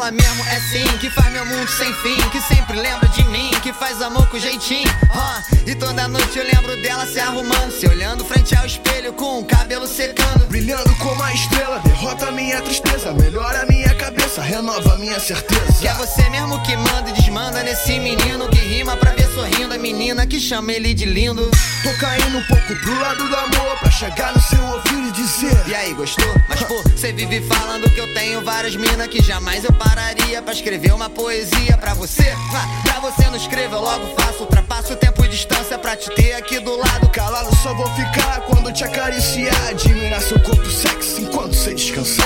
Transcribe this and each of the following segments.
ela mesmo é sim, que faz meu mundo sem fim, que sempre lembra de mim, que faz amor com jeitinho. E toda noite eu lembro dela se arrumando, se olhando frente ao espelho com o cabelo secando, brilhando como a estrela, derrota minha tristeza, melhora minha cabeça, renova minha certeza. Que é você mesmo que manda e desmanda nesse menino que rima pra ver sorrindo a menina que chama ele de lindo. Tô caindo um pouco pro lado do amor, pra chegar no seu ouvido e dizer: e aí, gostou? Mas pô, cê vive falando que eu tenho várias minas, que jamais eu pararia pra escrever uma poesia pra você. Pra você não escrever, eu logo faço, ultrapasso o tempo e distância pra te ter aqui do lado. Calado só vou ficar quando te acariciar, admirar seu corpo sexy enquanto cê descansar.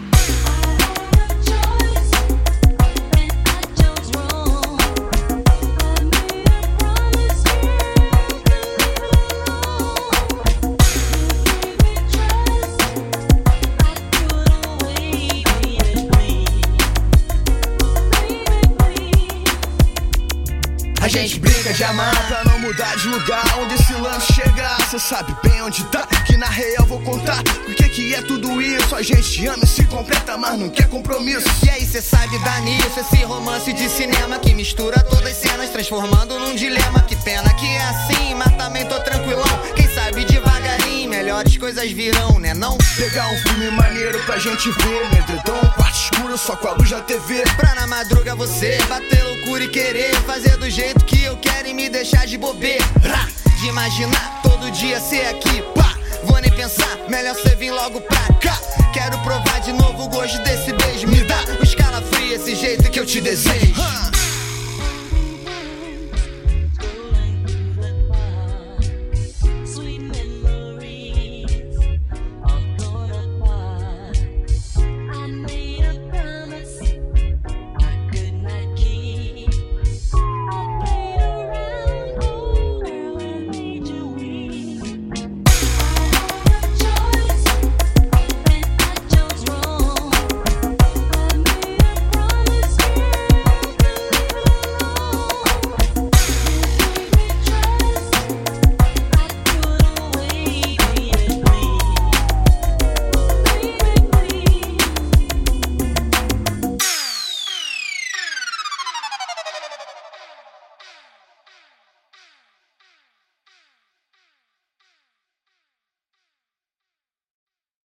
A gente brinca de amar pra não mudar de lugar, onde esse lance chegar, cê sabe bem onde tá, que na real vou contar o que é tudo isso. A gente ama e se completa, mas não quer compromisso. E aí cê sabe dar nisso, esse romance de cinema que mistura todas as cenas, transformando num dilema. Que pena que é assim, mas também tô tranquilão. Quem sabe devagarinho, melhores coisas virão, né não? Pegar um filme maneiro pra gente ver, meu dedão, quarto escuro só com a luz da TV. Pra na madruga você bater loucura e querer fazer do jeito que eu quero e me deixar de bobeira. De imaginar todo dia ser aqui, pá. Vou nem pensar, melhor cê vir logo pra cá. Quero provar de novo o gosto desse beijo. Me dá um escalafrio, esse jeito que eu te desejo.